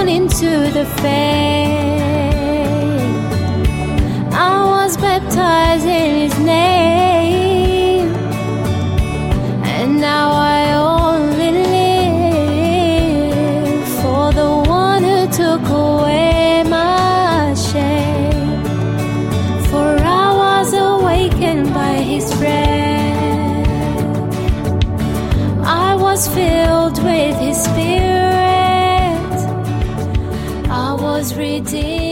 born into the faith. I was baptized in His name, and now I only live for the one who took away my shame. For I was awakened by His breath, I was filled with His Spirit, I was redeemed